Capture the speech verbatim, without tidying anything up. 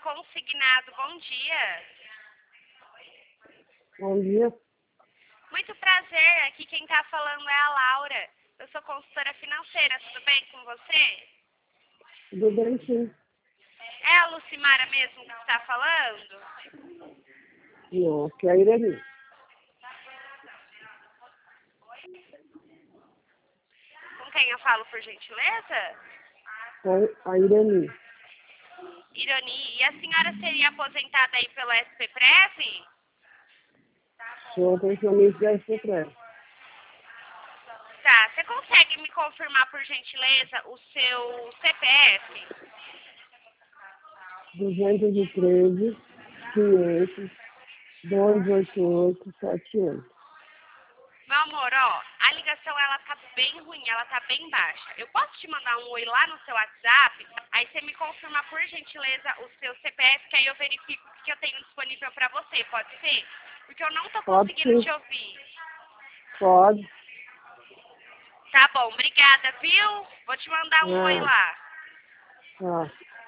Consignado, bom dia. Bom dia. Muito prazer, aqui quem está falando é a Laura. Eu sou consultora financeira, tudo bem com você? Tudo bem, sim. É a Lucimara mesmo que está falando? Não, aqui é a Irani. Com quem eu falo, por gentileza? A Irani. Irani, e a senhora seria aposentada aí pelo S P Prev? Sou pensionista da S P Prev. Tá, você consegue me confirmar, por gentileza, o seu C P F? duzentos e treze, quinhentos, duzentos e oitenta e oito, setenta e oito. Meu amor, ó, a ligação ela tá bem ruim, ela tá bem baixa. Eu posso te mandar um oi lá no seu WhatsApp? Aí você me confirma, por gentileza, o seu C P F, que aí eu verifico o que eu tenho disponível pra você, pode ser? Porque eu não tô Pode conseguindo sim. te ouvir. Pode. Tá bom, obrigada, viu? Vou te mandar um oi Ah, lá. tá.